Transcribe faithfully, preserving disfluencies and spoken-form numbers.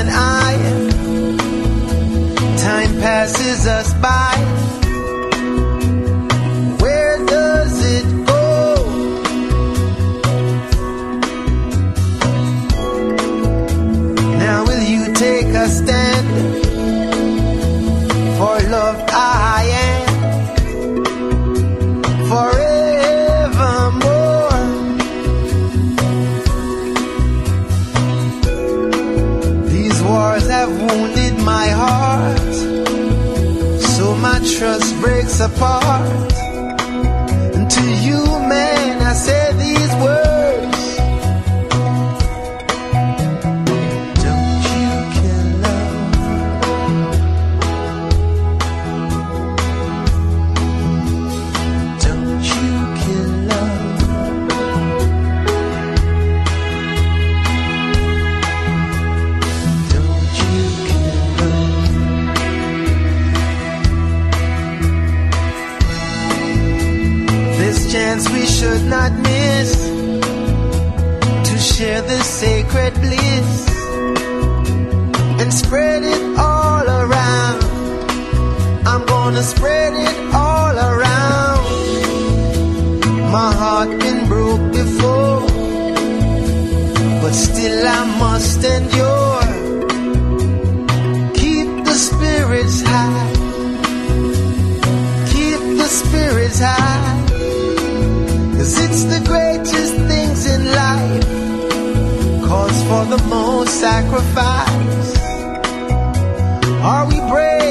and I. Time passes us by. Where does it go? Now will you take a stand for love I am forevermore? These wars have wounded my heart, so my trust breaks apart. And to you, man, I say these words: don't you kill love. Don't you kill love. Don't you kill love. This chance we should not miss to share this sacred bliss and spread it all around. I'm gonna spread it all around. My heart been broke before, but still I must endure. Keep the spirits high. Keep the spirits high. 'Cause it's the greatest things in life, cause for the most sacrifice. Are we brave?